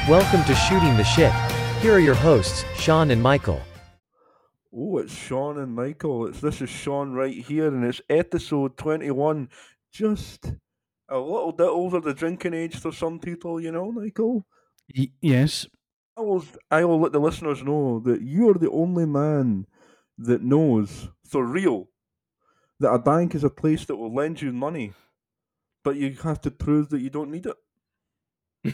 Welcome to Shooting the Shit. Here are your hosts, Sean and Michael. Oh, it's Sean and Michael. This is Sean right here, and it's episode 21. Just a little bit over the drinking age for some people, Michael. Yes. I will let the listeners know that you are the only man that knows for real that a bank is a place that will lend you money, but you have to prove that you don't need it.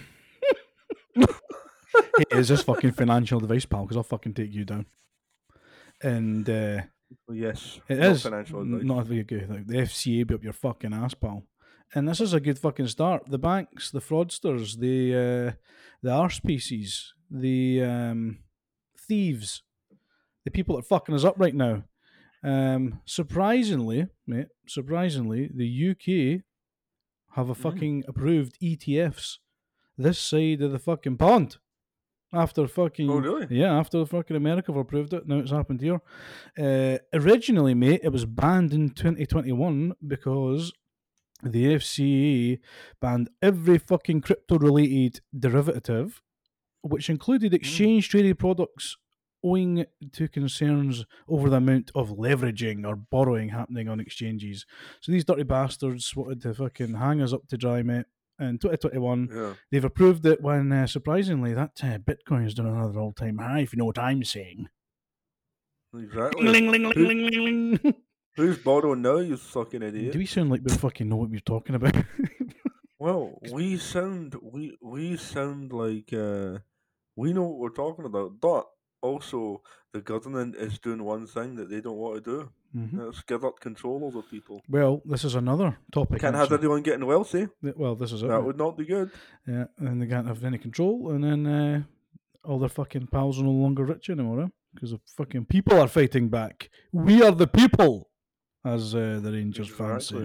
Hey, is this fucking financial advice, pal? Because I'll fucking take you down. And Yes, it not is financial advice. not very good. Like, the FCA be up your fucking ass, pal. And this is a good fucking start. The banks, the fraudsters, the arse pieces, the thieves, the people that are fucking us up right now. Surprisingly, mate, the UK have a fucking approved ETFs this side of the fucking pond. After fucking really? after fucking America have approved it, now it's happened here. Originally, mate, it was banned in 2021 because the FCA banned every fucking crypto-related derivative, which included exchange-traded products, owing to concerns over the amount of leveraging or borrowing happening on exchanges. So these dirty bastards wanted to fucking hang us up to dry, mate. In 2021, Yeah, they've approved it when, surprisingly, that Bitcoin has done another all-time high, if you know what I'm saying. exactly. Ling, ling, ling, ling, ling, ling. Who's borrowing now, you fucking idiot? Do we sound like we fucking know what we're talking about? Well, we sound like we know what we're talking about, but also the government is doing one thing that they don't want to do. Let's give up control over people. Well, this is another topic, Can't have actually. everyone getting wealthy. Well, this is it, That mate. would not be good. Yeah, and they can't have any control, and then all their fucking pals are no longer rich anymore, because the fucking people are fighting back. We are the people, as the Rangers fans say.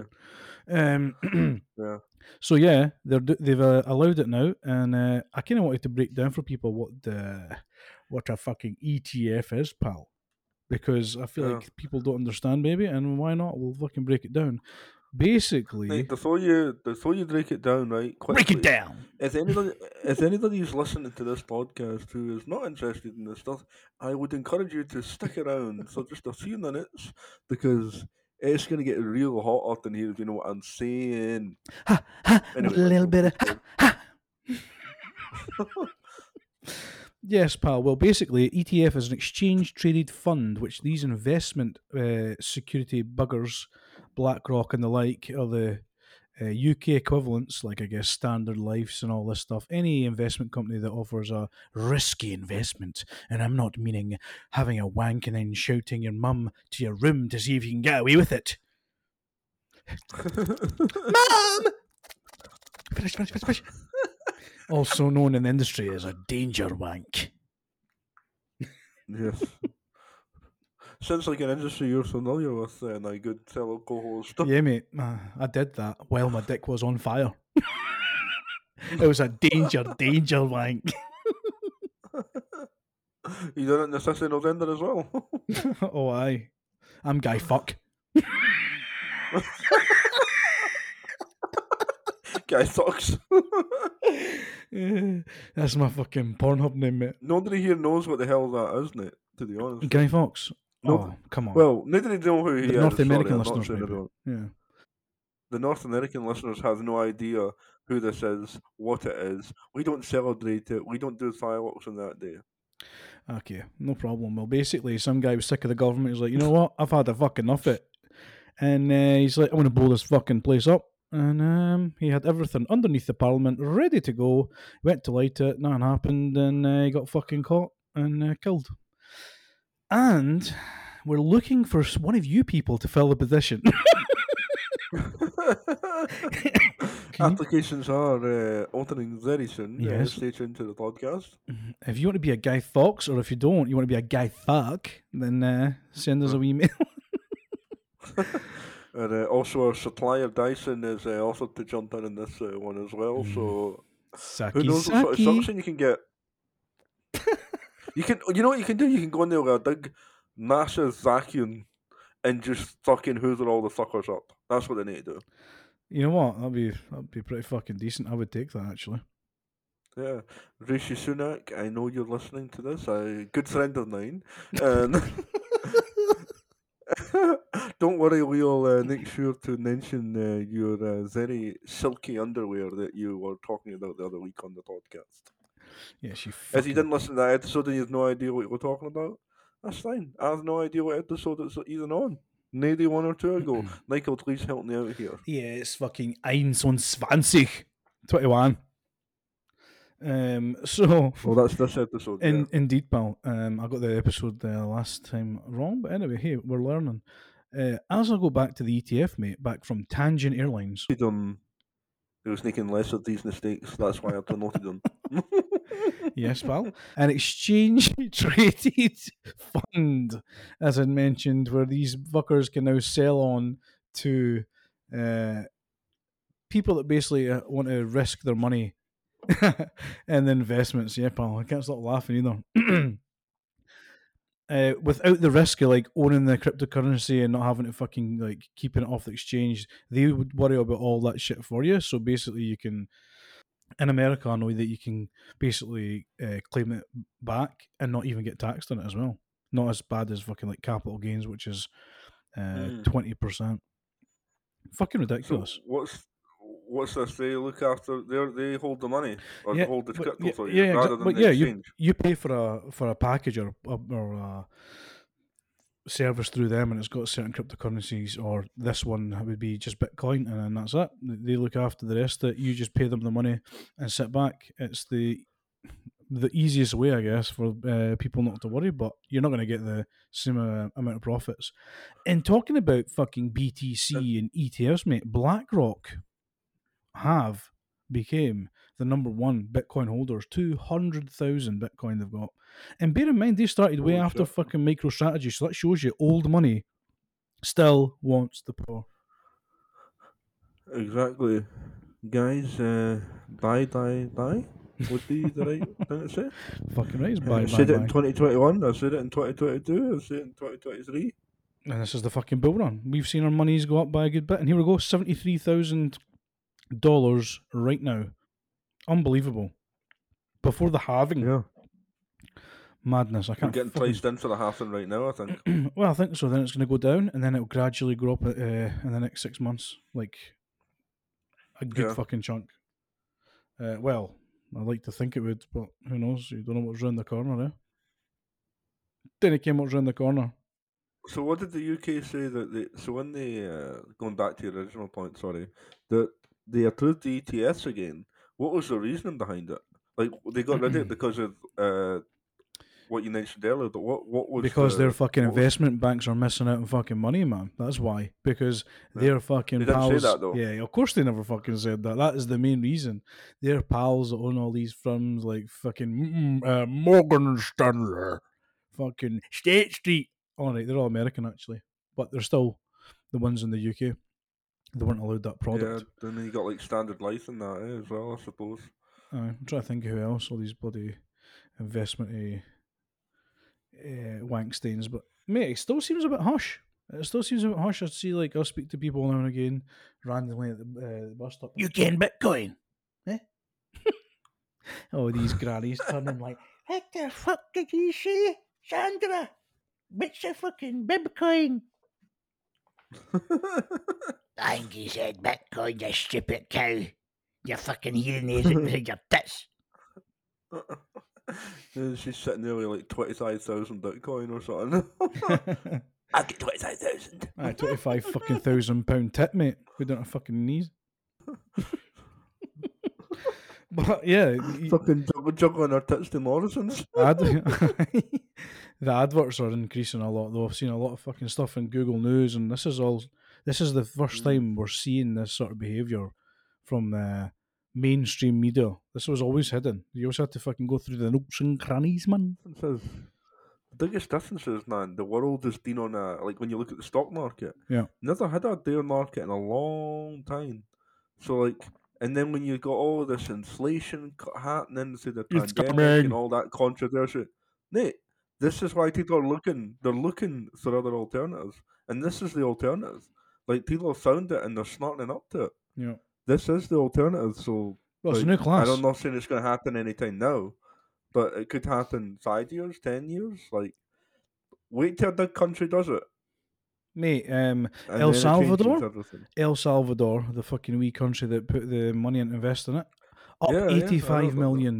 Yeah. So yeah, they've allowed it now, and I kind of wanted to break down for people what a fucking ETF is, pal, because I feel Yeah. like people don't understand maybe, and why not? We'll fucking break it down. Basically, Mate, before you break it down, right? Quickly, break it down. If anybody who's listening to this podcast who is not interested in this stuff, I would encourage you to stick around for just a few minutes because it's gonna get real hot up in here. If you know what I'm saying. Ha ha. Anyway, A little Michael, bit of please ha ha. Yes, pal. Well, basically, ETF is an exchange-traded fund, which these investment security buggers, BlackRock and the like, are the UK equivalents, like I guess Standard Lifes and all this stuff. Any investment company that offers a risky investment, and I'm not meaning having a wank and then shouting your mum to your room to see if you can get away with it. Mum! Finish. Also known in the industry as a danger wank. Yes. Sounds like an industry you're familiar with, my good fellow co-host. Yeah, mate. I did that while my dick was on fire. It was a danger wank. You done it on the 6th of November as well. Oh, aye. I'm Guy Fuck. Guy sucks. That's my fucking Pornhub name, mate. Nobody here knows what the hell that is, mate, to be honest. Guy Fawkes. Nope. Oh, come on. Well, nobody know who he the is. North American I'm not listeners, saying maybe. everyone. Yeah. The North American listeners have no idea who this is, what it is. We don't celebrate it. We don't do fireworks on that day. Okay, no problem. Well, basically, some guy was sick of the government. He's like, you know what? I've had a fucking enough of it. And he's like, I want to blow this fucking place up. And he had everything underneath the parliament ready to go. Went to light it, nothing happened, and he got fucking caught and killed. And we're looking for one of you people to fill the position. Applications are opening very soon. Yes. Stay tuned to the podcast. If you want to be a Guy Fawkes, or if you don't, you want to be a Guy Fuck, then send us a wee mail. And also, our supplier Dyson is offered to jump in this one as well. So who knows what sort of suction you can get? You know what you can do? You can go in there with a big, massive vacuum and just fucking hoover all the fuckers up. That's what they need to do. You know what? That'd be pretty fucking decent. I would take that, actually. Yeah, Rishi Sunak, I know you're listening to this. A good friend of mine, and don't worry, we'll make sure to mention your very silky underwear that you were talking about the other week on the podcast. Yeah, she If you fucking. didn't listen to that episode and you have no idea what we're talking about, that's fine. I have no idea what episode it's even on. Maybe 1 or 2 ago. Michael, please help me out here. Yeah, it's fucking 21. 21. So Well, that's this episode, yeah. indeed, pal. I got the episode last time wrong, but anyway, hey, we're learning. As I go back to the ETF, mate, back from Tangent Airlines. He was making less of these mistakes. That's why I promoted him. Yes, pal. An exchange traded fund, as I mentioned, where these fuckers can now sell on to people that basically want to risk their money and investments. Yeah, pal. I can't stop laughing either. Without the risk of like owning the cryptocurrency and not having to fucking like keeping it off the exchange, they would worry about all that shit for you. So basically, you can in America, I know that you can basically claim it back and not even get taxed on it as well. Not as bad as fucking like capital gains, which is 20%. Fucking So ridiculous. what's this? They look after they hold the money or Yeah, hold the but crypto yeah, for you yeah, rather than but the yeah, exchange. you pay for a package or a service through them, and it's got certain cryptocurrencies. Or this one would be just Bitcoin, and then that's it. They look after the rest. That you just pay them the money and sit back. It's the easiest way, I guess, for people not to worry. But you're not going to get the same amount of profits. And talking about fucking BTC and ETFs, mate, BlackRock have became the number one Bitcoin holders. 200,000 Bitcoin they've got. And bear in mind, they started way Holy after shit. fucking MicroStrategy, so that shows you old money still wants the power. Exactly. Guys, bye would be the right thing to say. Fucking right, it's I bye, said it in bye. 2021, I said it in 2022, I said it in 2023. And this is the fucking bull run. We've seen our monies go up by a good bit. And here we go, $73,000 right now. Unbelievable. Before the halving. Yeah. Madness. I We're can't getting fucking... priced in for the halving right now, I think. Well, I think so. Then it's going to go down, and then it'll gradually grow up in the next 6 months. Like a good fucking chunk. Well, I'd like to think it would, but who knows? You don't know what's around the corner, eh? Then it came what's around the corner. So what did the UK say that they? So when they going back to your original point, sorry, that they approved the ETS again. What was the reasoning behind it? Like they got rid of it because of what you mentioned earlier. But what was because their fucking what was- investment banks are missing out on fucking money, man. That's why. Because Yeah. their fucking They didn't say pals. that, though. Yeah, of course they never fucking said that. That is the main reason. Their pals that own all these firms like fucking Morgan Stanley, fucking State Street. All right, they're all American actually, but they're still the ones in the UK. They weren't allowed that product. Yeah, then you got like Standard Life and that as well, I suppose. I'm trying to think of who else. All these bloody investment wankstains, but mate, it still seems a bit hush. It still seems a bit hush. I see, like, I'll speak to people now and again randomly at the bus stop. You can Bitcoin, eh? Oh, these grannies turning like, what the fuck did you say, Sandra? What's a fucking Bitcoin? I think you said Bitcoin, you stupid cow. You're fucking hearing these in your tits. And she's sitting there with like 25,000 Bitcoin or something. I'll get 25,000. 25 fucking £1,000 tip, mate. We don't have fucking knees. But yeah, Fucking juggling our tits to Morrison's. the adverts are increasing a lot, though. I've seen a lot of fucking stuff in Google News, and this is the first time we're seeing this sort of behaviour from mainstream media. This was always hidden. You always had to fucking go through the nooks and crannies, man. The biggest difference is, man, the world has been on a, like when you look at the stock market, never had a bear market in a long time. So like, and then when you got all of this inflation happening through the It's pandemic coming. and all that controversy, Nate, this is why people are looking. They're looking for other alternatives, and this is the alternative. Like people have found it and they're snorting up to it. Yeah. This is the alternative. So Well, it's a new Like, class. I'm not saying it's going to happen anytime now, but it could happen 5 years, 10 years. Like, wait till the country does it, Mate, and El then it changes Salvador, everything. the fucking wee country that put the money in to invest in it, up Yeah, I know $85 about million.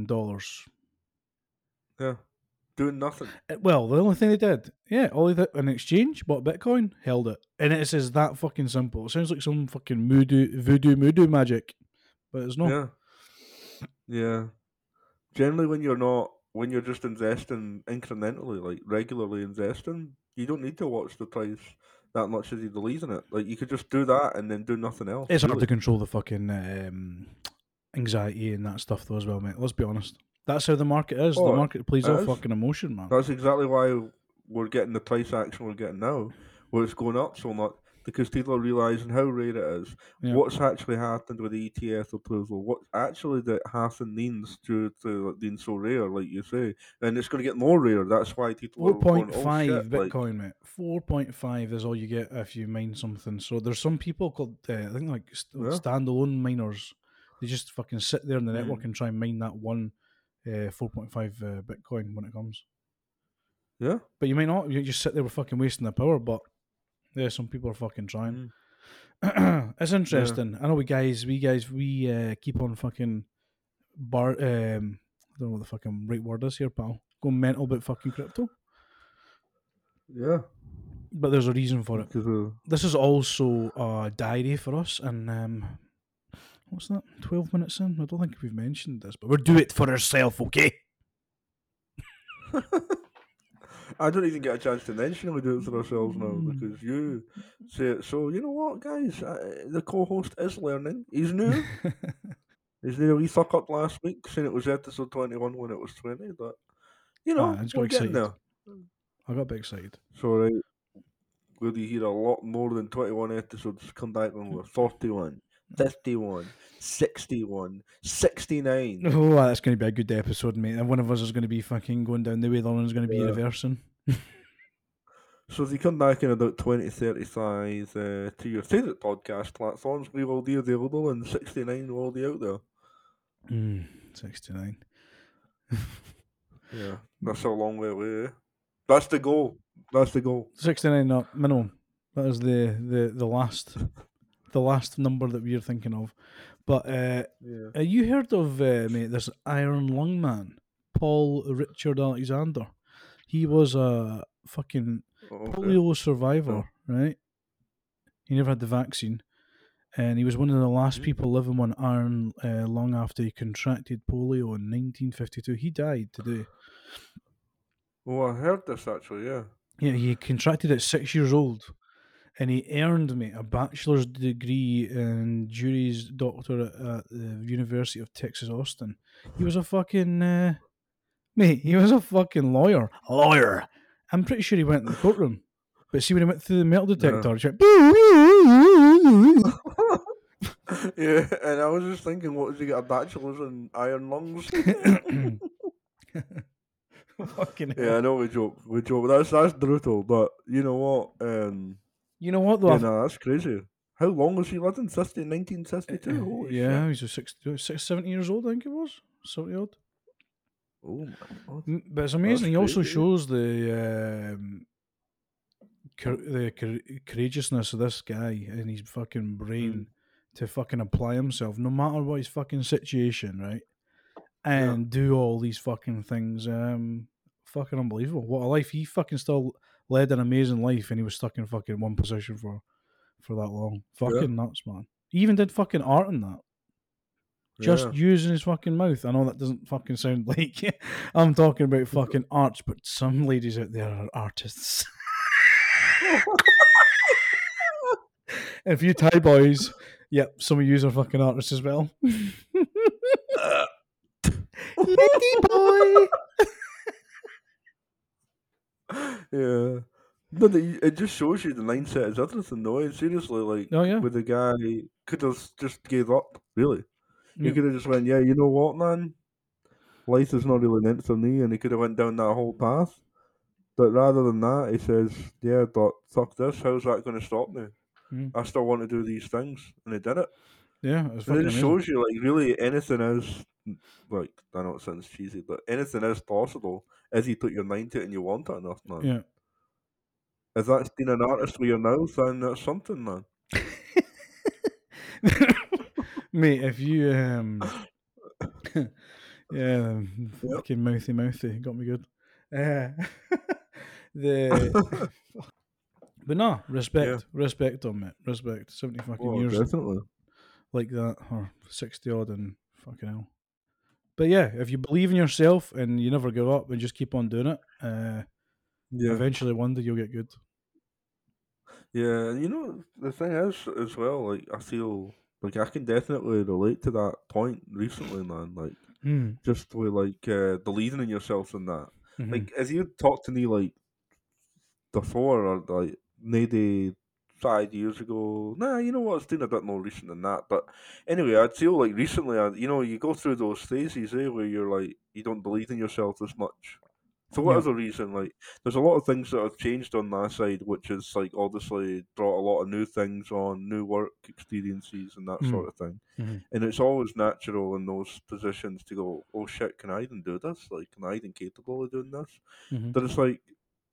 Yeah, doing nothing. Well, the only thing they did, all they did in exchange, bought Bitcoin, held it. And it says that fucking simple. It sounds like some fucking voodoo magic, but it's not. Yeah, yeah. Generally, when you're just investing incrementally, like regularly investing, you don't need to watch the price that much as you believe in it. Like, you could just do that and then do nothing else. It's hard really. to control the fucking anxiety and that stuff, though, as well, mate. Let's be honest. That's how the market is. Oh, The market plays it off is. fucking emotion, man. That's exactly why we're getting the price action we're getting now, where it's going up so much, because people are realizing how rare it is, Yeah. what's actually happened with the ETF approval, what actually that happened means due to it being so rare, like you say, and it's going to get more rare. That's why people are going, oh 4.5 shit, like, Bitcoin, mate. 4.5 is all you get if you mine something. So there's some people called, I think, like yeah, standalone miners. They just fucking sit there in the network Mm. and try and mine that one 4.5 Bitcoin when it comes. yeah. But you might not. You just sit there with fucking wasting the power. But yeah, some people are fucking trying. It's interesting. I know we keep on fucking I don't know what the fucking right word is here, pal. Going mental about fucking crypto. Yeah, But there's a reason for it. because This is also a diary for us, and what's that? 12 minutes in? I don't think we've mentioned this, but we'll do it for ourselves, okay? I don't even get a chance to mention we do it for ourselves now because you say it. So you know what, guys, the co-host is learning. He's new. He's new. He fuck up last week saying it was episode 21 when it was 20, but you know I just got we're getting excited. there. I got a bit excited. So right, will you hear a lot more than 21 episodes? Come back when we're 41, 51, 61, 69. Oh, that's going to be a good episode, mate. And one of us is going to be fucking going down the way, the other one's going to be reversing. So if you come back in about 2035 to your favourite podcast platforms, we will be available, and 69 will be out there. 69. Yeah, that's a long way away. Eh? That's the goal. 69, not minimum. That is the last number that we're thinking of. But you heard of mate, this Iron Lung man, Paul Richard Alexander? He was a fucking polio survivor, right? He never had the vaccine, and he was one of the last people living on iron lung after he contracted polio in 1952. He died today. Oh, I heard this actually. Yeah. Yeah, he contracted at 6 years old, and he earned me a bachelor's degree and Juris Doctor at the University of Texas Austin. He was a fucking mate. He was a fucking lawyer. I'm pretty sure he went in the courtroom. But see, when he went through the metal detector, he went, Yeah, and I was just thinking, what does he get a bachelor's in iron lungs? fucking hell. Yeah, I know we joke. That's brutal, but you know what? You know what though? Yeah, no, that's crazy. How long was he living? 1962? Holy Yeah, shit. he was 70 years old, I think he was. 70 odd. Oh my god. But it's amazing. He also crazy. shows the courageousness of this guy and his fucking brain to fucking apply himself, no matter what his fucking situation, right? And do all these fucking things. Fucking unbelievable. What a life. He fucking still led an amazing life, and he was stuck in fucking one position for that long. Fucking nuts, man. He even did fucking art in that. Just using his fucking mouth. I know that doesn't fucking sound like I'm talking about fucking arts, but some ladies out there are artists. If you Thai boys, yep, some of you are fucking artists as well. Litty boy. Yeah. No, it just shows you the mindset is everything, though. Seriously, like, with the guy, he could have just gave up, really. He could have just went, yeah, you know what, man? Life is not really meant for me, and he could have went down that whole path. But rather than that, he says, yeah, but fuck this, how's that going to stop me? I still want to do these things, and he did it. Yeah, it's And fucking it just amazing. shows you, like, really anything is, like, I know it sounds cheesy, but anything is possible if you put your mind to it and you want it enough, man. Yeah. If that's being an artist with your mouth, then that's something, man. Mate, if you yeah, Yep. fucking mouthy, got me good. The but no, Yeah. respect on it, respect. 70 fucking Oh, years definitely. like that, or 60 odd, and fucking hell. But yeah, if you believe in yourself and you never give up and just keep on doing it, Yeah. eventually one day you'll get good. Yeah, and you know, the thing is, as well, like, I feel like I can definitely relate to that point recently, man. Like, Mm. just with, like, believing in yourself and that. Mm-hmm. Like, as you talked to me, like, before, or, like, maybe 5 years ago. Nah, you know what? It's been a bit more recent than that. But anyway, I feel like recently, you know, you go through those phases, where you're like, you don't believe in yourself as much. For Yeah. whatever reason, like, there's a lot of things that have changed on my side, which is, like, obviously brought a lot of new things on, new work experiences, and that sort of thing. Mm-hmm. And it's always natural in those positions to go, oh shit, can I even do this? Like, am I even capable of doing this? Mm-hmm. But it's like,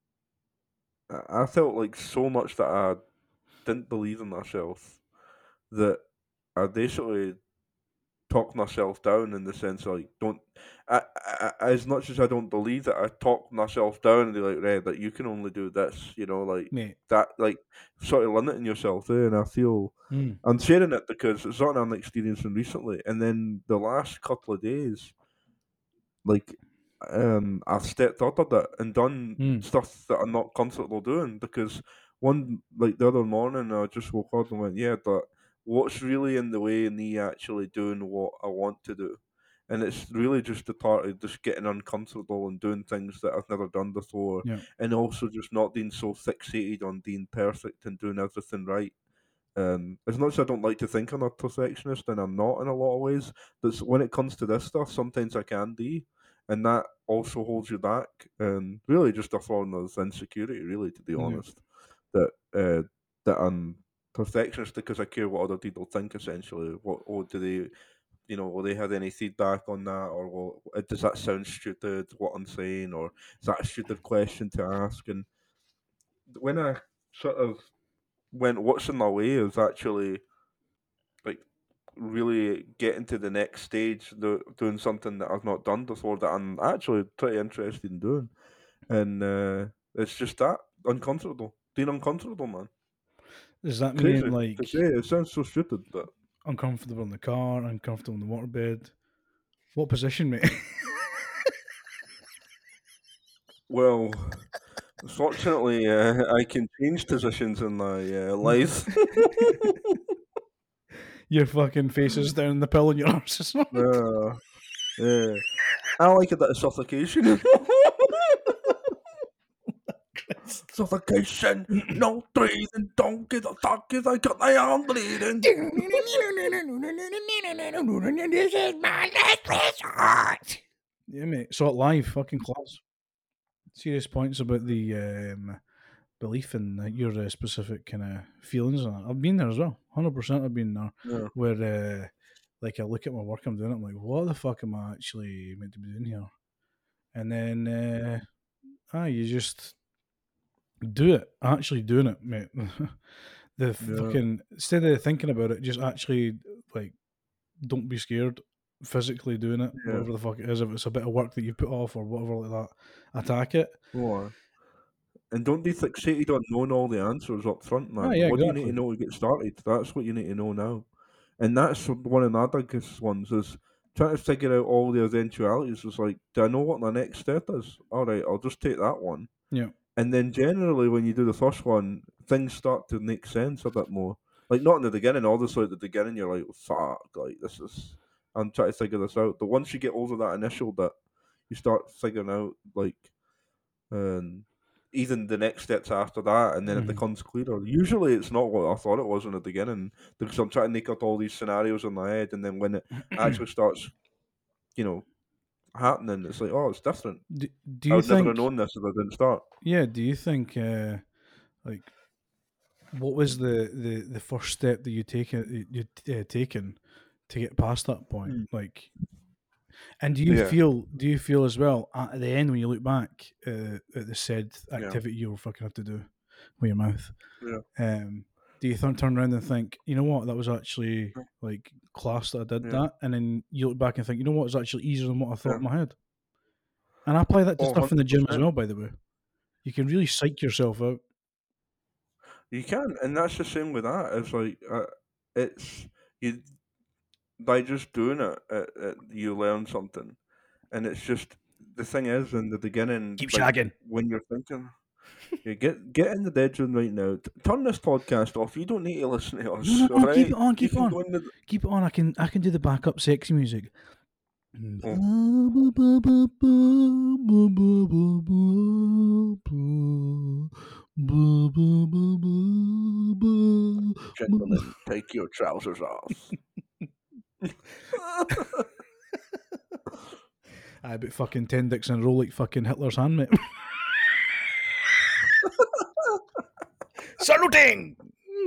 I felt like so much that I didn't believe in myself that I basically talked myself down, in the sense, like, don't, as much as I don't believe it, I talk myself down and be like, right, that you can only do this, you know, like, Mate. that, like, sort of limiting yourself there. And I feel Mm. I'm sharing it because it's something I'm experiencing recently, and then the last couple of days, like, I've stepped up a bit and done Mm. stuff that I'm not comfortable doing, because like, the other morning, I just woke up and went, yeah, but what's really in the way of me actually doing what I want to do? And it's really just the part of just getting uncomfortable and doing things that I've never done before, Yeah. and also just not being so fixated on being perfect and doing everything right. As much as I don't like to think I'm a perfectionist, and I'm not in a lot of ways, but when it comes to this stuff, sometimes I can be, and that also holds you back, and really just a form of insecurity, really, to be Yeah. honest, that that I'm perfectionist because I care what other people think. Essentially, what, or do they, you know, will they have any feedback on that, or does that sound stupid, what I'm saying, or is that a stupid question to ask? And when I sort of went, what's in my way is actually, like, really getting to the next stage, doing something that I've not done before, that I'm actually pretty interested in doing, and it's just that uncomfortable, being uncomfortable, man. Does that mean Crazy to like say. It sounds so stupid, but uncomfortable in the car, uncomfortable in the waterbed? What position, mate? well, fortunately, I can change positions in my life. Your fucking face is down the pillow and your arse is not. uh, yeah, I like a bit of suffocation. Suffocation, no breathing, don't give a fuck if I got my arm bleeding. This is my last resort. Yeah, mate. Saw it live, fucking class. Serious points about the belief in your specific kind of feelings. And that. I've been there as well. 100%. I've been there. Yeah. Where, like, I look at my work I'm doing, I'm like, what the fuck am I actually meant to be doing here? And then, you just do it. Actually doing it, mate. The fucking instead of thinking about it, just actually like don't be scared. Physically doing it, Yeah. whatever the fuck it is. If it's a bit of work that you put off or whatever like that, attack it. Go on. And don't be fixated on knowing all the answers up front, Ah, man. yeah, What do you need to exactly. know to get started? That's what you need to know now. And that's one of my biggest ones, is trying to figure out all the eventualities. It's like, do I know what my next step is? All right, I'll just take that one. Yeah. And then generally, when you do the first one, things start to make sense a bit more. Like, not in the beginning, obviously, at the beginning, you're like, fuck, like, this is, I'm trying to figure this out. But once you get over that initial bit, you start figuring out, like, even the next steps after that, and then it Mhm. becomes clearer. Usually, it's not what I thought it was in the beginning, because I'm trying to make up all these scenarios in my head, and then when it actually starts, happening, it's like, oh, it's different. Do I you would never have think? known this if I didn't start. Yeah. Do you think? Like, what was the first step that you taken? to get past that point. Mm. Like, and do you Yeah. feel as well at the end when you look back at the said Yeah. activity you were fucking had to do with your mouth? Yeah. Do you turn around and think, you know what, that was actually Yeah. like class that I did Yeah. that, and then you look back and think, you know what, it's actually easier than what I thought Yeah. in my head. And I apply that to Oh, stuff in the gym as 100%. well. By the way, you can really psych yourself out. You can, and that's the same with that. It's like it's you by just doing it, you learn something, and it's just the thing is in the beginning, Keep like shagging. when you're thinking, you get in the dead zone right now. Turn this podcast off. You don't need to listen to us, No, all keep right? it on, You keep it can on, go in the. keep it on. I can do the backup sexy music. Oh, gentlemen, take your trousers off. I bet fucking 10 dicks in a row like fucking Hitler's hand, mate. Saluting!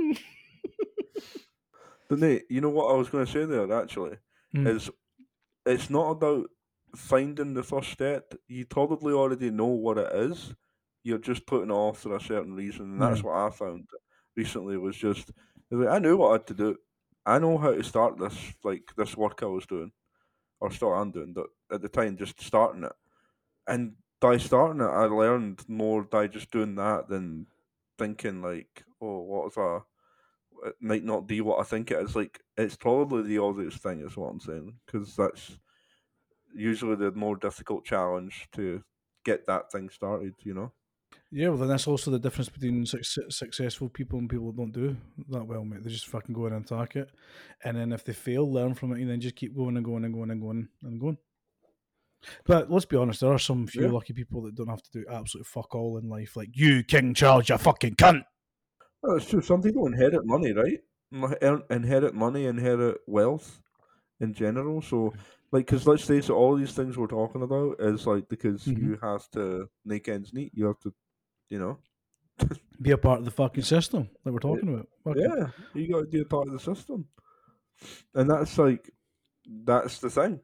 But Nate, you know what I was going to say there actually is it's not about finding the first step. You probably already know what it is. You're just putting it off for a certain reason, and that's Yeah. what I found recently. Was just I knew what I had to do. I know how to start this work I was doing, or still am doing, but at the time just starting it. And by starting it, I learned more by just doing that than thinking like, oh, what if it might not be what I think it is. Like, it's probably the obvious thing, is what I'm saying, because that's usually the more difficult challenge to get that thing started, you know? Yeah, well, then that's also the difference between successful people and people that don't do that well, mate. They just fucking go in and attack it. And then if they fail, learn from it, and then just keep going and going and going and going and going. But let's be honest, there are some few Yeah. lucky people that don't have to do absolutely fuck all in life, like you, King Charles, you fucking cunt. Well, it's true. Some people inherit money, right? Inherit money, inherit wealth in general. So, like, because let's face it, all these things we're talking about is like because you have to make ends meet. You have to, you know, Be a part of the fucking system that we're talking about. Fucking yeah, you got to be a part of the system, and that's like that's the thing.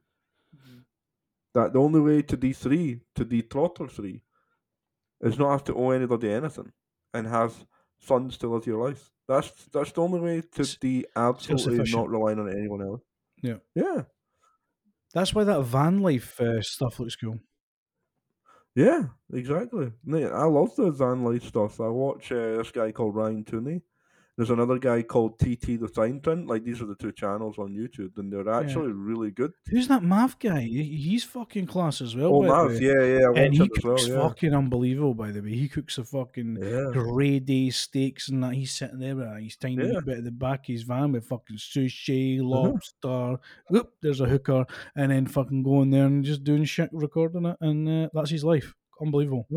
That the only way to D3 to dethrottle 3 is not have to owe anybody anything and have funds to live your life. That's the only way to be absolutely self-sufficient. not relying on anyone else. Yeah. Yeah, That's why that van life stuff looks cool. yeah, exactly. Mate, I love the van life stuff. I watch this guy called Ryan Tooney. There's another guy called TT the Fine Print. Like, these are the two channels on YouTube, and they're actually really good. Who's that Mav guy? He's fucking class as well, Oh, by the Mav, way. yeah, I And watch he him as well. cooks Yeah, fucking unbelievable, by the way. He cooks the fucking yeah, grade A steaks and that. He's sitting there with his tiny yeah. wee bit at the back of his van with fucking sushi, lobster. Whoop, there's a hooker. And then fucking going there and just doing shit, recording it. And that's his life. Unbelievable.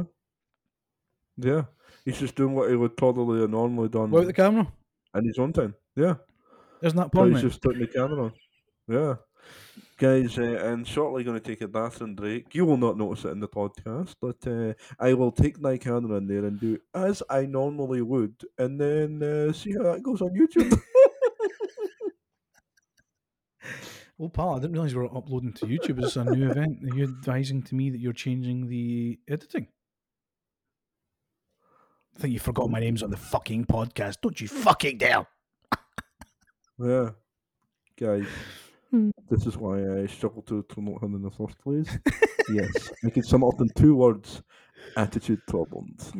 Yeah, he's just doing what he would probably have normally done Without the camera. in his own time. Yeah, Isn't that but porn, he's mate? just putting the camera on. Yeah. Guys, and shortly going to take a bathroom break. You will not notice it in the podcast, but I will take my camera in there and do as I normally would, and then see how that goes on YouTube. Well, pal, I didn't realise we were uploading to YouTube. Is this a new event? Are you advising to me that you're changing the editing? I think you forgot my name's on the fucking podcast. Don't you fucking dare. Yeah, guys, this is why I struggle to promote him in the first place. Yes, I can sum it up in 2 words: attitude problems.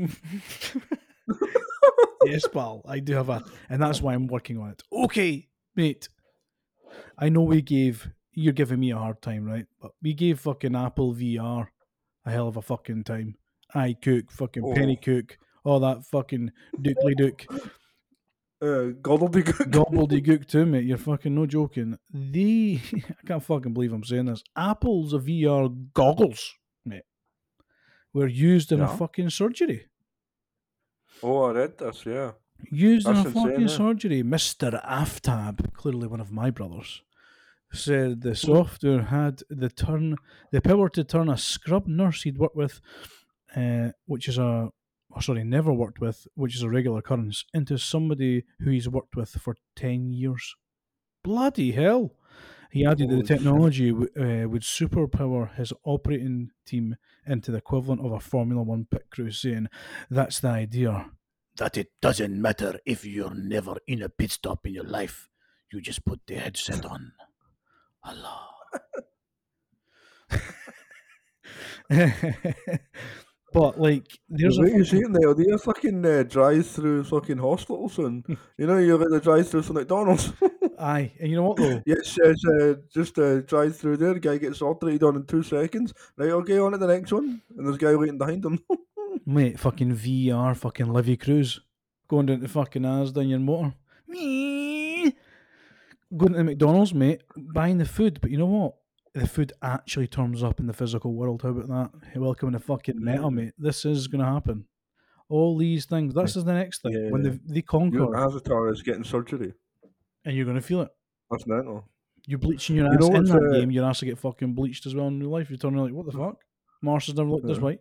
Yes, pal, I do have and that's why I'm working on it. Okay, mate. I know you're giving me a hard time, right? But we gave fucking Apple VR a hell of a fucking time. I cook, fucking penny cook, all that fucking dookly dook. Gobbledygook. Gobbledygook too, mate. You're fucking no joking. I can't fucking believe I'm saying this. Apple's VR goggles, mate, were used in a fucking surgery. Oh, I read this, yeah. Used That's in a fucking insane, surgery. Mr. Aftab, clearly one of my brothers, said the software had the power to turn a scrub nurse he'd worked with, never worked with, which is a regular occurrence, into somebody who he's worked with for 10 years. Bloody hell. He added that the Holy shit. technology would superpower his operating team into the equivalent of a Formula One pit crew, saying, "That's the idea. That it doesn't matter if you're never in a pit stop in your life. You just put the headset on. Allah." But like, there's The a way you fucking, saying there, they are fucking drive-through fucking hospitals, and you know you're at the drive-through for McDonald's. aye, and you know what though? Yeah, it says just drive through there. The guy gets operated on in 2 seconds. Right, okay, on to the next one, and there's a guy waiting behind him. Mate, fucking VR, fucking Livy Cruz. Going down to fucking Asda in your motor. Going to McDonald's, mate, buying the food. But you know what? The food actually turns up in the physical world. How about that? Hey, welcome to fucking meta, mate. This is going to happen. All these things. This is the next thing. When Yeah. they Your conquer, avatar is getting surgery. and you're going to feel it. That's mental. You're bleaching your You ass know in what's, that game. Your ass will get fucking bleached as well in real life. You're turning like, what the fuck? Mars has never looked this Yeah. white.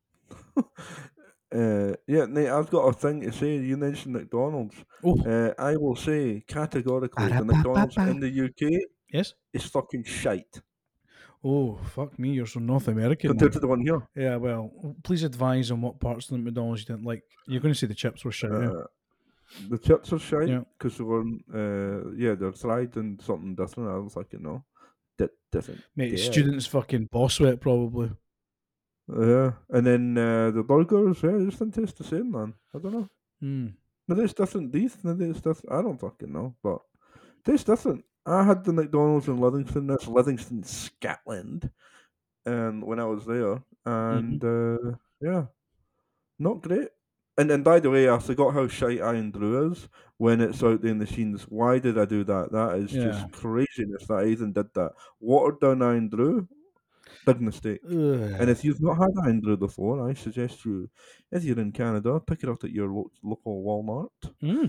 Yeah, Nate, I've got a thing to say. You mentioned McDonald's. Oh, I will say categorically the McDonald's in the UK yes. is fucking shite Oh, fuck me. You're so North American. compared man. to the one here. Yeah, well, please advise on what parts of the McDonald's you didn't like. You're going to say the chips were shit, yeah? The chips are shite Yeah. because they were, they're fried in something different. I was like, different. Mate, Yeah. students fucking boss sweat probably. Yeah, and then the burgers, just didn't taste the same, man. I don't know. Mm. Maybe it's different beef, maybe it's different. I don't fucking know, but it tastes different. I had the McDonald's in Livingston, that's Livingston, Scotland, and when I was there, and yeah, not great. And by the way, I forgot how shite Iron Brew is when it's out there in the scenes. Why did I do that? That is Yeah. just craziness that I even did that. Watered down Iron Brew, big mistake. And if you've not had Iron Brew before, I suggest you, if you're in Canada, pick it up at your local Walmart. Mm.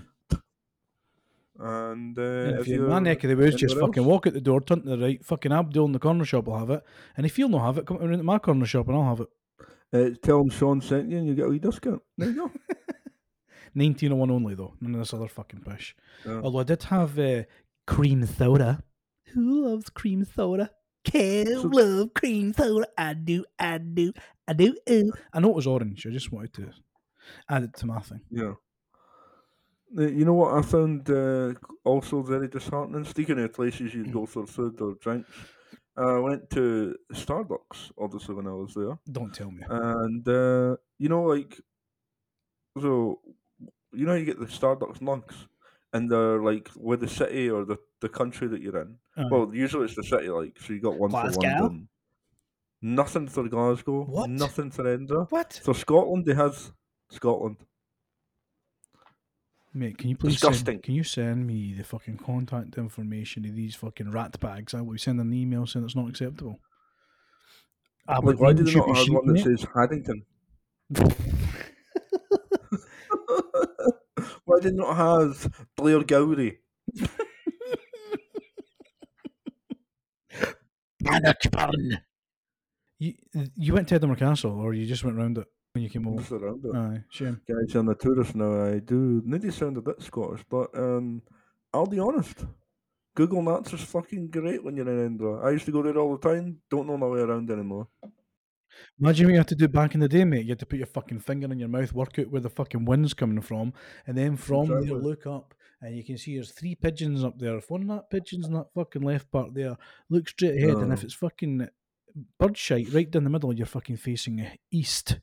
And And if if you're in my you're neck of the woods, just anywhere fucking else, walk out the door, turn to the right, fucking Abdul in the corner shop will have it. And if you'll not have it, come around to my corner shop and I'll have it. tell them Sean sent you and you get a wee discount. There you go. 1901 only though, none of this other fucking pish. Yeah. Although I did have cream soda. Who loves cream soda? Can't love cream soda. I do. I know it was orange. I just wanted to add it to my thing. Yeah. You know what I found also very disheartening? Speaking of places you'd go for food or drinks, I went to Starbucks, obviously, when I was there. Don't tell me. And, like, so, you get the Starbucks mugs, and they're, like, with the city or the country that you're in. Well, usually it's the city, like, so you got one Glasgow? for London. Nothing for Glasgow. What? Nothing for Edinburgh. What? For Scotland, they have Scotland. Mate, can you please Disgusting. can you send me the fucking contact information of these fucking rat bags? I will be sending an email saying it's not acceptable. Like, why do they not have Sheep, one that mate? says Haddington? Why do they not have Blair Gowrie? Bannockburn. You went to Edinburgh Castle, or you just went round it when you came over? Just around it. Aye, shame. Guys, I'm a tourist now. I do maybe sound a bit Scottish, but I'll be honest. Google Maps is fucking great when you're in Edinburgh. I used to go there all the time. Don't know my way around anymore. Imagine what you had to do back in the day, mate. You had to put your fucking finger in your mouth, work out where the fucking wind's coming from, and then from there Exactly. look up, and you can see there's 3 pigeons up there. If one of that pigeon's in that fucking left part there, look straight ahead, and if it's fucking bird shite right down the middle, you're fucking facing east.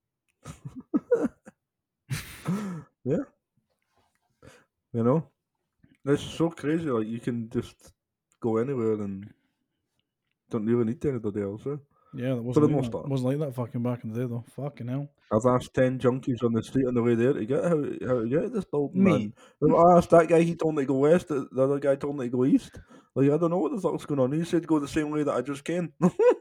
Yeah. It's so crazy. Like, you can just go anywhere and don't really need anybody else. Yeah, that For the wasn't like most that. part. Wasn't like that fucking back in the day though. Fucking hell. I've asked 10 junkies on the street on the way there to get how to get to this building, Mate. man. I asked that guy, he told me to go west, the other guy told me to go east. Like, I don't know what the fuck's going on. He said go the same way that I just came.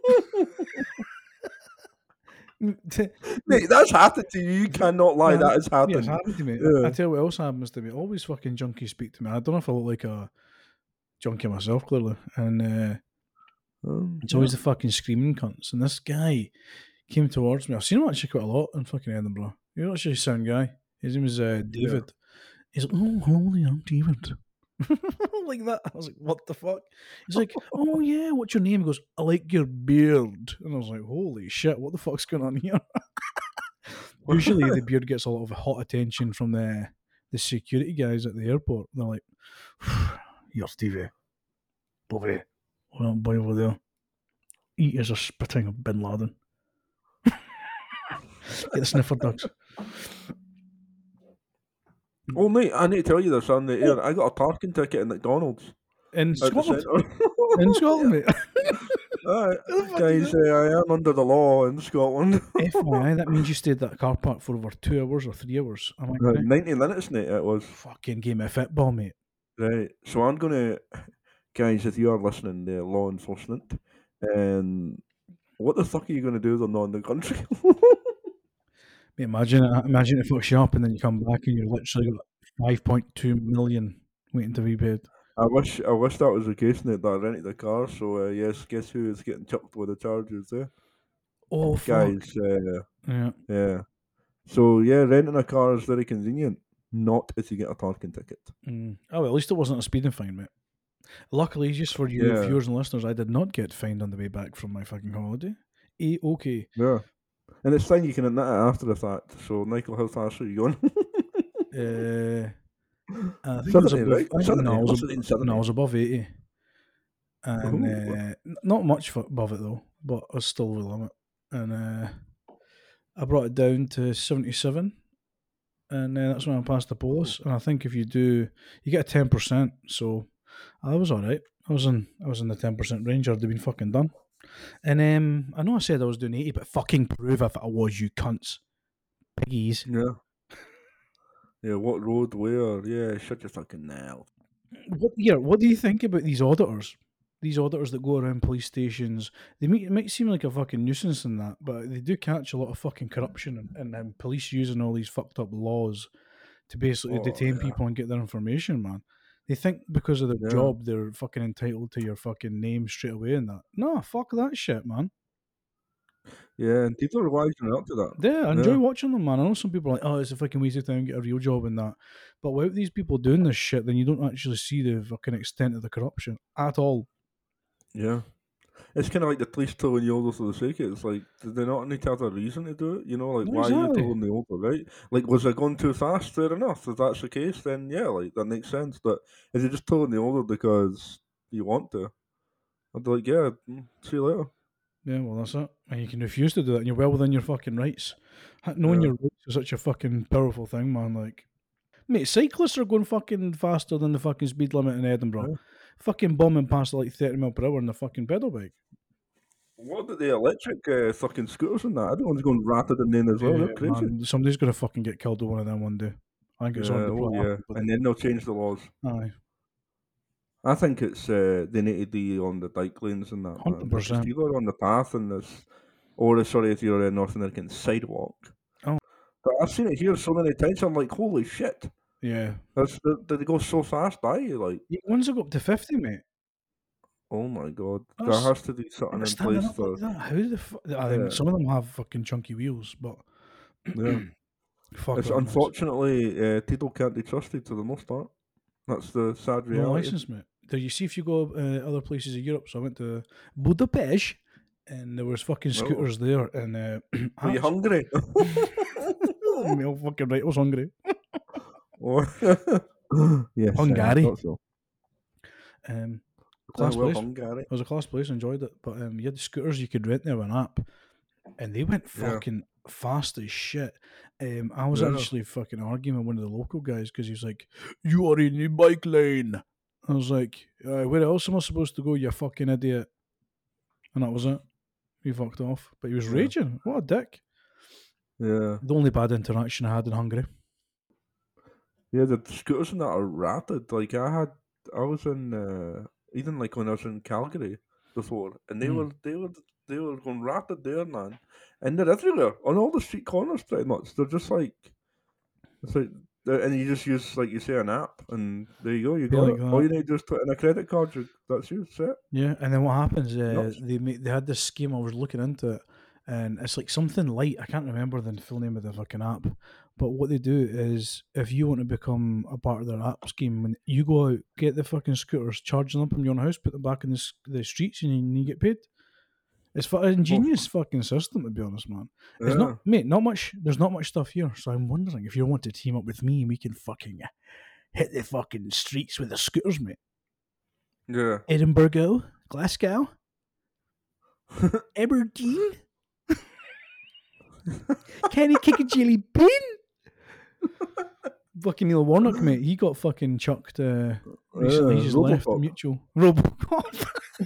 Mate, that's happened to you. You cannot lie. That has Yeah, happened. it's happened to me. Yeah. I tell you what else happens to me. Always fucking junkies speak to me. I don't know if I look like a junkie myself, clearly. And it's always the fucking screaming cunts. And this guy came towards me. I've seen him actually quite a lot in fucking Edinburgh. You're actually a sound guy. His name is David. He's like, oh, hello there, I'm David. like that. I was like, what the fuck? He's like, oh yeah, what's your name? He goes, I like your beard. And I was like, holy shit, what the fuck's going on here? Usually the beard gets a lot of hot attention from the security guys at the airport. They're like, "You're Stevie, over here, well, boy over there. Eat as a spitting of Bin Laden. Get the sniffer dogs." Oh, mate, I need to tell you this on the air. I got a parking ticket in McDonald's. In At the Scotland, centre. in Scotland, mate. Aye, Who the fuck guys, is that? I am under the law in Scotland. FYI, that means you stayed at that car park for over 2 hours or 3 hours. Am I correct? 90 minutes, mate, it was. Fucking game of football, mate. Right, so I'm going to, guys, if you are listening, law enforcement, what the fuck are you going to do with them not in the country? Mate, imagine it fucks you up and then you come back and you're literally got 5.2 million waiting to be paid. I wish that was the case, mate, that I rented the car, so yes, guess who is getting chucked with the charges there? Oh, fuck. Guys, yeah. So, yeah, renting a car is very convenient, not if you get a parking ticket. Oh, well, at least it wasn't a speeding fine, mate. Luckily, just for you Yeah. viewers and listeners, I did not get fined on the way back from my fucking holiday. Okay. Yeah. And it's fine, you can admit it after the fact. So, Michael, how fast are you going? I think it was 70, above, right? I think- 70, no, I was, must have been 70. no, I was above 80. And Ooh. not much above it, though, but I was still the limit. And I brought it down to 77. And that's when I passed the police. And I think if you do, you get a 10%. So I was all right. I was in the 10% range. I'd have been fucking done. And I know I said I was doing 80, but fucking prove if I was, you cunts. Piggies. Yeah. Yeah, what road, where? Yeah, shut your fucking mouth. What do you think about these auditors? These auditors that go around police stations, it might seem like a fucking nuisance and that, but they do catch a lot of fucking corruption and police using all these fucked up laws to basically detain people and get their information, man. They think because of their job they're fucking entitled to your fucking name straight away and that. No, fuck that shit, man. Yeah, and people are wising up to that. Yeah, I enjoy watching them, man. I know some people are like, oh, it's a fucking waste of time, get a real job and that. But without these people doing this shit, then you don't actually see the fucking extent of the corruption at all. Yeah. It's kind of like the police telling you orders for the sake of it. It's like, did they not need to have a reason to do it? You know, like, No, why are you exactly. telling the order, right? Like, was it going too fast? Fair enough. If that's the case, then yeah, like, that makes sense. But if you're just telling the order because you want to, I'd be like, yeah, see you later. Yeah, well, that's it. And you can refuse to do that, and you're well within your fucking rights. Knowing your rights is such a fucking powerful thing, man. Like, mate, cyclists are going fucking faster than the fucking speed limit in Edinburgh. Yeah. Fucking bombing past like 30 mile per hour on the fucking pedal bike. What about the electric fucking scooters and that? Everyone's going rapid in them as well. They're crazy. Man, somebody's going to fucking get killed with one of them one day. I think it's on the plan. And then they'll change the laws. Aye. I think it's they need to be on the bike lanes and that. 100%. If you're on the path and this, or sorry, if you're in North American sidewalk. Oh. But I've seen it here so many times. I'm like, holy shit! Yeah. They go so fast by you, like. Ones that go up to 50, mate. Oh my god, That's, there has to be something in place for. Like that. How the I mean, some of them have fucking chunky wheels, but yeah. It's unfortunately people can't be trusted for the most part. That's the sad reality. No license, mate. You see, if you go other places in Europe, so I went to Budapest, and there was fucking scooters there, and were you hungry? No, fucking right, I was hungry. Yes, Hungary. So. Class place. Hungary. It was a class place, enjoyed it. But you had the scooters you could rent there with an app, and they went fucking fast as shit. I was actually fucking arguing with one of the local guys because he was like, "You are in the bike lane." I was like, "Where else am I supposed to go, you fucking idiot?" And that was it. He fucked off. But he was raging. What a dick. Yeah. The only bad interaction I had in Hungary. Yeah, the scooters and that are rapid. Like I was in even like when I was in Calgary before, and they were going rapid there, man. And they're everywhere on all the street corners, pretty much. They're just like, it's like, and you just use, like you say, an app, and there you go. You got like it. that. All you need to do is put in a credit card. That's you set. Yeah, and then what happens? They had this scheme. I was looking into it, and it's like something light. I can't remember the full name of the fucking app, but what they do is if you want to become a part of their app scheme, when you go out, get the fucking scooters, charge them up in your own house, put them back in the streets, and you get paid. It's an ingenious fucking system, to be honest, man. It's not, mate, not much. There's not much stuff here, so I'm wondering if you want to team up with me, we can fucking hit the fucking streets with the scooters, mate. Yeah. Edinburgh, Glasgow, Aberdeen. Kenny kick a jelly bean. Fucking Neil Warnock, mate. He got fucking chucked recently. He just left Robocop. Mutual. Robocop.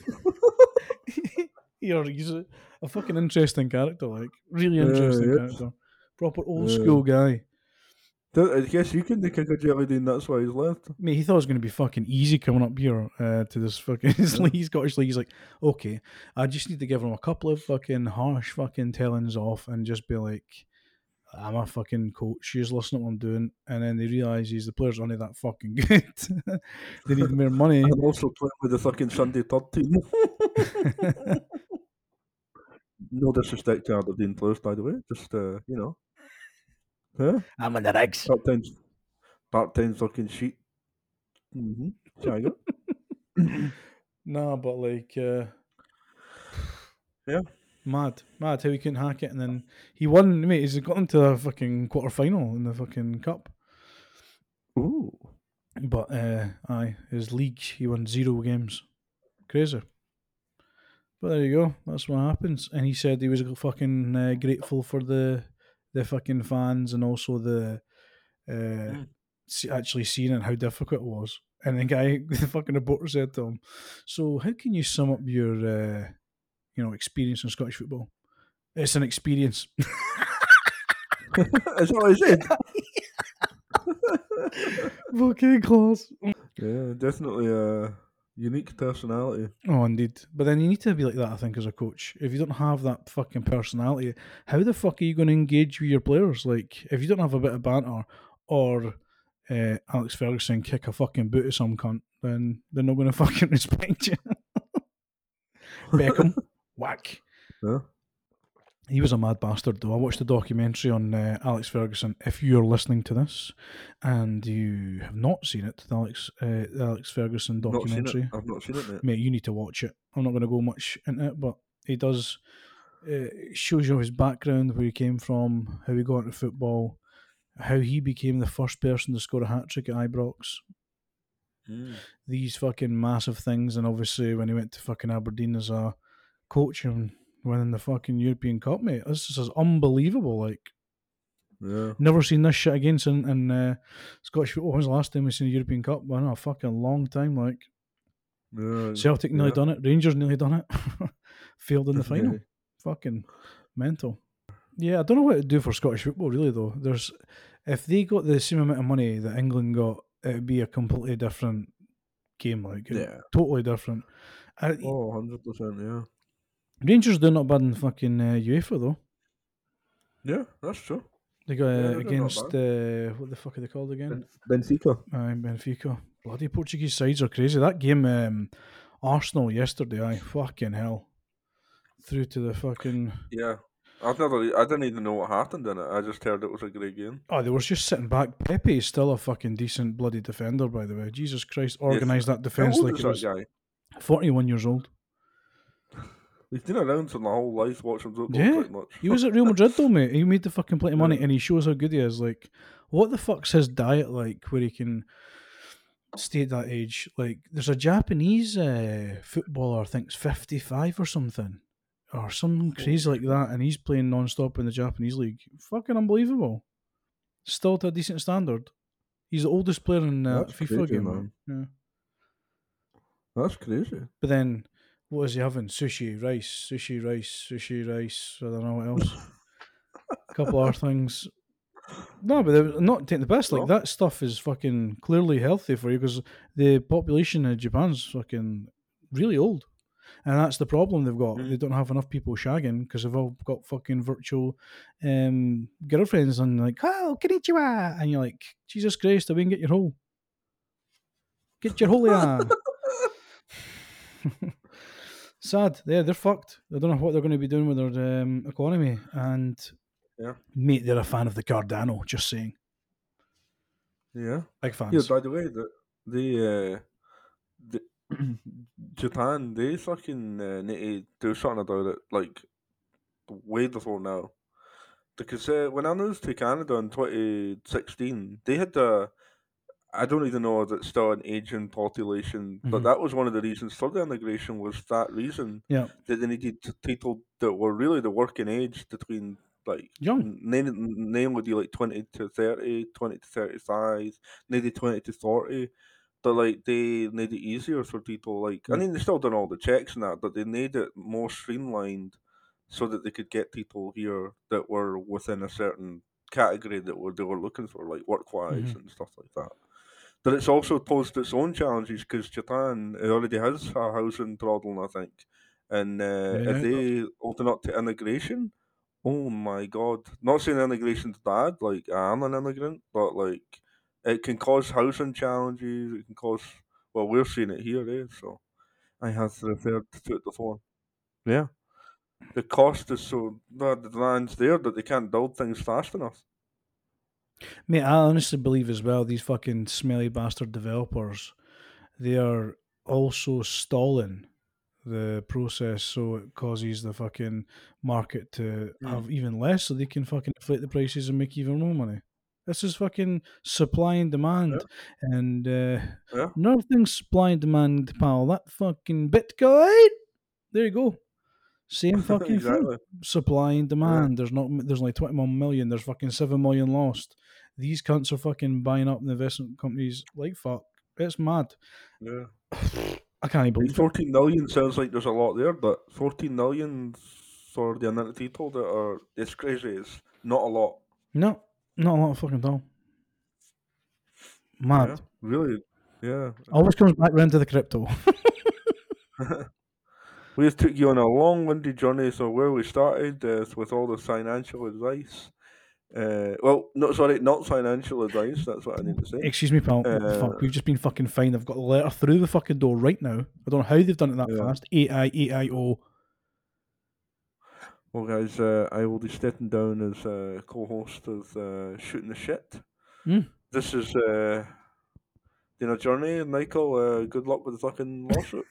He's a fucking interesting character, like really interesting character. Proper old school guy. I guess you can kick a jelly bean. That's why he's left. Mate, he thought it was going to be fucking easy coming up here to this fucking Scottish League. He's like, okay, I just need to give him a couple of fucking harsh fucking tellings off and just be like, I'm a fucking coach. You just listen to what I'm doing. And then they realise the players aren't that fucking good. They need more money. I'm also playing with the fucking Sunday third team. No disrespect to Aberdeen players, by the way. Just, you know. Huh? I'm in the rigs. Part-time fucking sheet. Mm-hmm. Jagger. Nah, but like, yeah. Mad how he couldn't hack it, and then he won, mate. He's got into the fucking quarter-final in the fucking cup. Ooh. But, his league, he won 0 games. Crazy. But there you go. That's what happens. And he said he was fucking grateful for the fucking fans and also the actually seeing how difficult it was. And the fucking reporter said to him, so how can you sum up your experience in Scottish football? It's an experience. That's what I said. Fucking class. Yeah, definitely a unique personality. Oh, indeed. But then you need to be like that, I think, as a coach. If you don't have that fucking personality, how the fuck are you going to engage with your players? Like, if you don't have a bit of banter or Alex Ferguson kick a fucking boot at some cunt, then they're not going to fucking respect you. Beckham, whack. Yeah. He was a mad bastard, though. I watched a documentary on Alex Ferguson. If you're listening to this and you have not seen it, the Alex Ferguson documentary. I've not seen it, mate. You need to watch it. I'm not going to go much into it, but he does. Shows you his background, where he came from, how he got into football, how he became the first person to score a hat-trick at Ibrox. These fucking massive things, and obviously when he went to fucking Aberdeen as a coach and winning the fucking European Cup, mate. This is unbelievable. Like, never seen this shit again in Scottish football. When was the last time we seen a European Cup? Well, no, a fucking long time. Like, Celtic nearly done it. Rangers nearly done it. Failed in the final. Fucking mental. Yeah, I don't know what to do for Scottish football, really, though. If they got the same amount of money that England got, it would be a completely different game. Like, totally different. 100%, yeah. Rangers do not bad in fucking UEFA, though. Yeah, that's true. They got against what the fuck are they called again? Benfica. Benfica. Bloody Portuguese sides are crazy. That game, Arsenal yesterday, fucking hell, through to the fucking. Yeah, I didn't even know what happened in it. I just heard it was a great game. Oh, they were just sitting back. Pepe is still a fucking decent bloody defender, by the way. Jesus Christ, organised that defence like it was. Guy? 41 years old. He's been around for my whole life watching football pretty much. He was at Real Madrid though, mate. He made the fucking plenty of money and he shows how good he is. Like, what the fuck's his diet like where he can stay at that age? Like, there's a Japanese footballer, I think's 55 or something. Or something crazy like that, and he's playing non-stop in the Japanese league. Fucking unbelievable. Still to a decent standard. He's the oldest player in FIFA crazy, game, man. Yeah. That's crazy. But then, what is he having? Sushi, rice. I don't know what else. A couple other things. No, but they're not taking the best. Like, that stuff is fucking clearly healthy for you because the population in Japan's fucking really old. And that's the problem they've got. They don't have enough people shagging because they've all got fucking virtual girlfriends and like, oh, konnichiwa. And you're like, Jesus Christ, I mean, get your hole. Get your hole, yeah. Sad. They're fucked. I don't know what they're going to be doing with their economy. And Yeah. mate, they're a fan of the Cardano. Just saying, Yeah. big Yeah, fans. by the way, the Japan, they fucking need to do something about it, like, way before now. Because when I moved to Canada in 2016, they had I don't even know if it's still an aging population, but Mhm. that was one of the reasons for the immigration, was that reason, Yeah, that they needed people that were really the working age between, like, young. name would be like 20 to 30, 20 to 35, maybe 20 to 40. But like they made it easier for people. Like, I Yeah. mean, they still done all the checks and that, but they made it more streamlined so that they could get people here that were within a certain category they were looking for, like work wise Mhm. and stuff like that. But it's also posed its own challenges because Japan already has a housing problem, I think. And Yeah, if it does. they open up to immigration, oh my god! Not saying immigration's bad. Like, I'm an immigrant, but like it can cause housing challenges. It can cause, well, we're seeing it here, so I have referred to it before. Yeah, the cost is so, the demand's there that they can't build things fast enough. Mate, I honestly believe as well these fucking smelly bastard developers, they are also stalling the process so it causes the fucking market to Mm. have even less so they can fucking inflate the prices and make even more money. This is fucking supply and Yeah, demand. And yeah, another thing, supply and demand, pal. That fucking Bitcoin. There you go. Same fucking thing. exactly. Supply and Yeah, demand. There's only 21 million. There's fucking 7 million lost. These cunts are fucking buying up the investment companies like fuck. It's mad. yeah. I can't even Like believe it. 14 million sounds like there's a lot there, but 14 million for the amount of people that are, it's crazy. It's not a lot. No, not a lot of fucking all. Yeah, Mad. really. Yeah. Always comes back round to the crypto. We just took you on a long-winded journey. So where we started is with all the financial advice. Well, no, sorry, not financial advice. That's what I need to say. Excuse me, pal. Uh, Fuck, we've just been fucking fined. I've got a letter through the fucking door right now. I don't know how they've done it that yeah. fast. AIAIO. Well, guys, I will be stepping down as co-host of Shooting the Shit. Mm. This is journey, Michael. Good luck with the fucking lawsuit.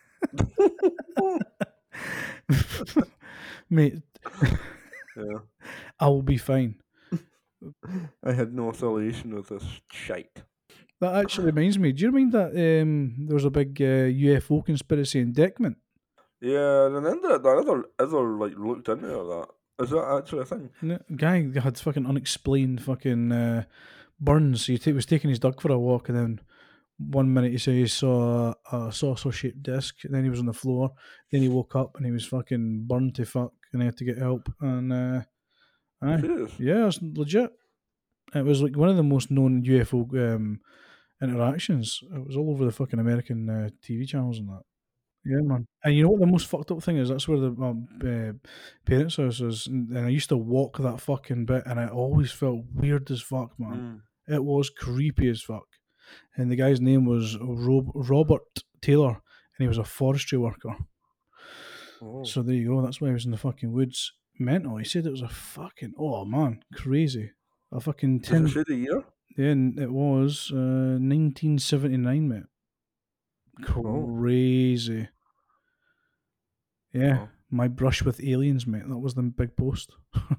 Mate, Yeah. I will be fine. I had no affiliation with this shite. That actually reminds me. Do you remind that there was a big UFO conspiracy in Deckman? Yeah, and then that other like looked into that. Is that actually a thing? Guy had fucking unexplained fucking burns. Was taking his dog for a walk, and then one minute he said he saw a saucer-shaped disc, and then he was on the floor. Then he woke up and he was fucking burned to fuck, and he had to get help. And aye, Serious? yeah, it's legit. It was like one of the most known UFO interactions. It was all over the fucking American TV channels and that. Yeah, man. And you know what the most fucked up thing is? That's where the parents' house is. And I used to walk that fucking bit, and I always felt weird as fuck, man. Mm. It was creepy as fuck. And the guy's name was Robert Taylor, and he was a forestry worker. Oh. So there you go. That's why he was in the fucking woods. Mental. He said it was a fucking, oh man, crazy. A fucking Does it 10. say the year? Yeah, and it was 1979, mate. Oh. Crazy. Yeah, Oh. my brush with aliens, mate. That was the big post.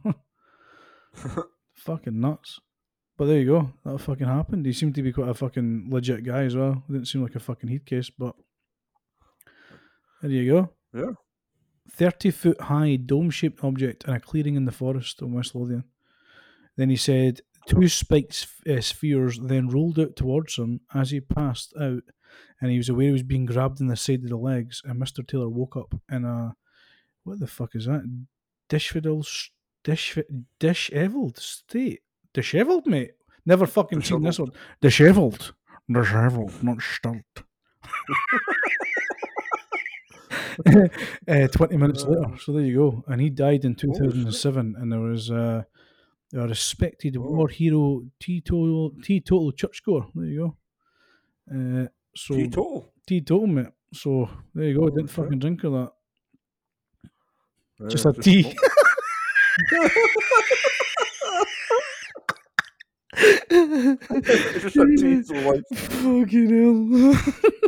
Fucking nuts. But there you go. That fucking happened. He seemed to be quite a fucking legit guy as well. Didn't seem like a fucking heat case, but there you go. Yeah. 30-foot high dome shaped object in a clearing in the forest of West Lothian. Then he said two spiked spheres then rolled out towards him as he passed out, and he was aware he was being grabbed in the side of the legs. And Mr. Taylor woke up in a, what the fuck is that? Disheveled state. Disheveled, mate. Never fucking seen this one. Disheveled. Disheveled, not stumped. 20 minutes later. So there you go. And he died in 2007. And there was a respected war hero, teetotal churchgoer. There you go. So Teetotal? teetotal, mate. So there you go. Didn't fucking drink of that. Just Yeah, a T. smoke. It's just a T to life. Fucking hell.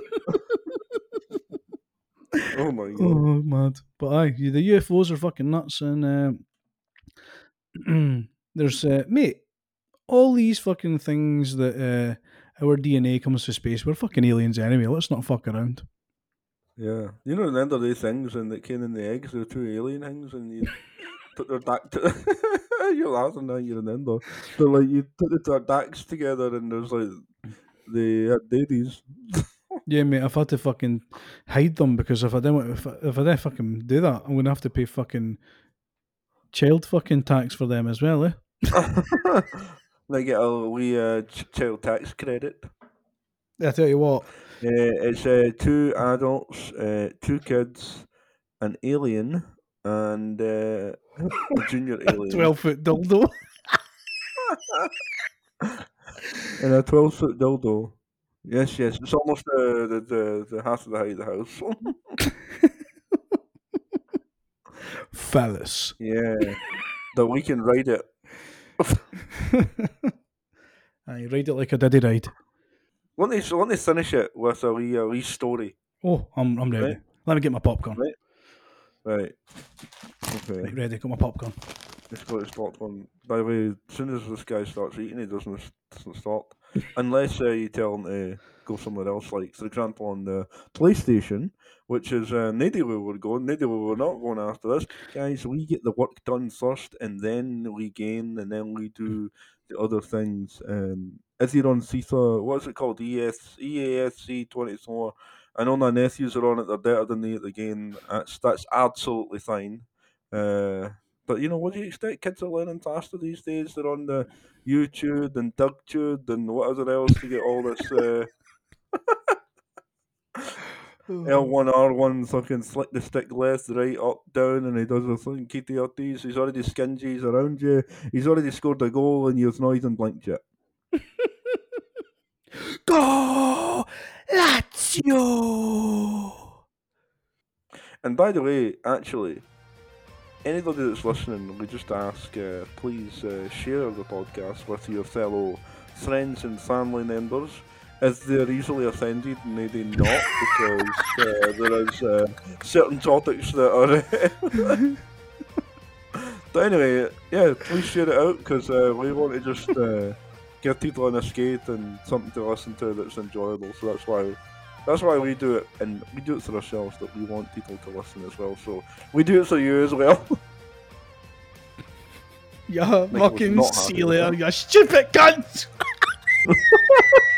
Oh my god. Oh, mad. But aye, the UFOs are fucking nuts, and there's, mate, all these fucking things that our DNA comes to space, we're fucking aliens anyway. Let's not fuck around. Yeah. You know, the end of these things and that came in the eggs, they're two alien things, and you put their back to. You're laughing now, you're an endo. So, like, you put their backs together, and there's like, they had babies. Yeah, mate, I've had to fucking hide them because if I didn't fucking do that, I'm gonna have to pay fucking child fucking tax for them as well, eh? They get a wee child tax credit. I tell you what, It's 2 adults, 2 kids, an alien, and a junior alien. 12-foot dildo. And a 12-foot dildo. Yes, it's almost the half of the height of the house. Phallus. Yeah, that we can ride it. I ride it like a diddy ride. Let me finish it with a wee story. Oh, I'm ready. Right. Let me get my popcorn. Right. Okay. Right, ready, got my popcorn. Let's go to stop one. By the way, as soon as this guy starts eating, he doesn't stop. Unless you tell him to go somewhere else, like, for example, on the PlayStation, which is nearly where we're going, nearly where we're not going after this. Guys, we get the work done first, and then we gain, and then we do the other things. If you're on FIFA, what's it called? EASC 24. I know my nephews are on it, they're better than me at the game. That's absolutely fine. But you know, what do you expect? Kids are learning faster these days. They're on the YouTube and DugTube and whatever else to get all this L1, R1 fucking flick the stick left, right, up, down, and he does a fucking KTRTs. He's already skingies around you. He's already scored a goal and you've not even blinked yet. Go Lazio! And by the way, actually, anybody that's listening, we just ask, please share the podcast with your fellow friends and family members. If they're easily offended, maybe not, because there is certain topics that are. But anyway, yeah, please share it out, because we want to just give people an escape and something to listen to that's enjoyable. So that's why we do it, and we do it for ourselves, but we want people to listen as well. So we do it for you as well. You was fucking not happy see you with later, that. you stupid cunt!